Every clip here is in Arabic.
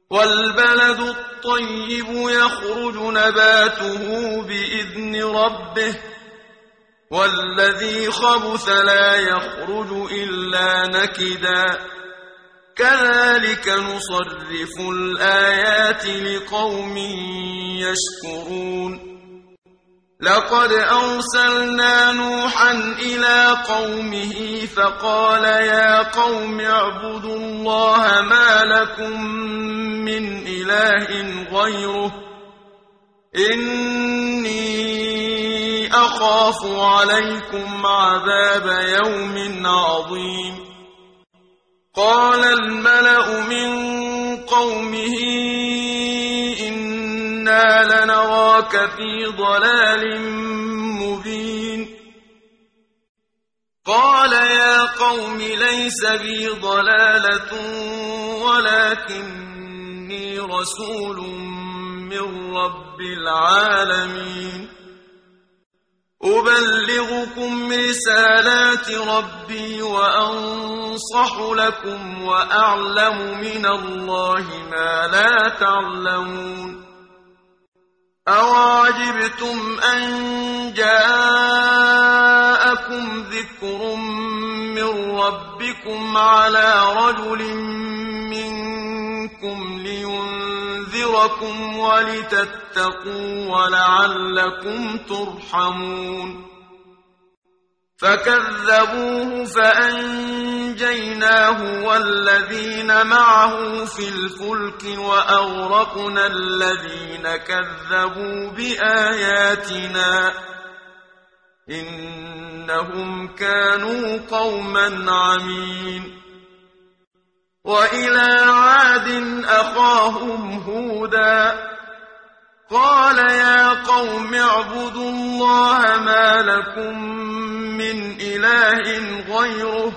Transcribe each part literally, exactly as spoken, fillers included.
والبلد الطيب يخرج نباته بإذن ربه والذي خبث لا يخرج إلا نكدا كذلك نصرف الآيات لقوم يشكرون لقد أرسلنا نوحا إلى قومه فقال يا قوم اعبدوا الله ما لكم من إله غيره إني أخاف عليكم عذاب يوم عظيم قال الملأ من قومه إنا لنراك في ضلال مبين قال يا قوم ليس بي ضلالة ولكني رسول من رب العالمين أبلغكم رسالات ربي وأنصح لكم وأعلم من الله ما لا تعلمون أوعجبتم أن جاءكم ذكر من ربكم على رجل منكم لينذركم ولتتقوا ولعلكم ترحمون فكذبوه فأنجيناه والذين معه في الفلك وأغرقنا الذين كذبوا بآياتنا إنهم كانوا قوما عمين وإلى عاد أخاهم هودا قال يا قوم اعبدوا الله ما لكم من إله غيره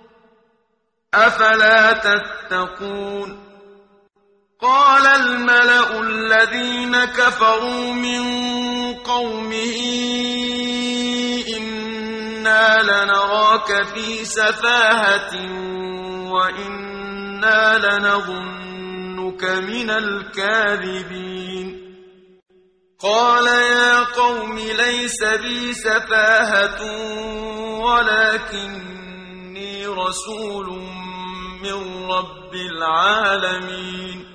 أفلا تتقون قال الملأ الذين كفروا من قومه إنا لنراك في سفاهة وإنا لنظنك من الكاذبين قال يا قوم ليس بي سفاهة ولكني رسول من رب العالمين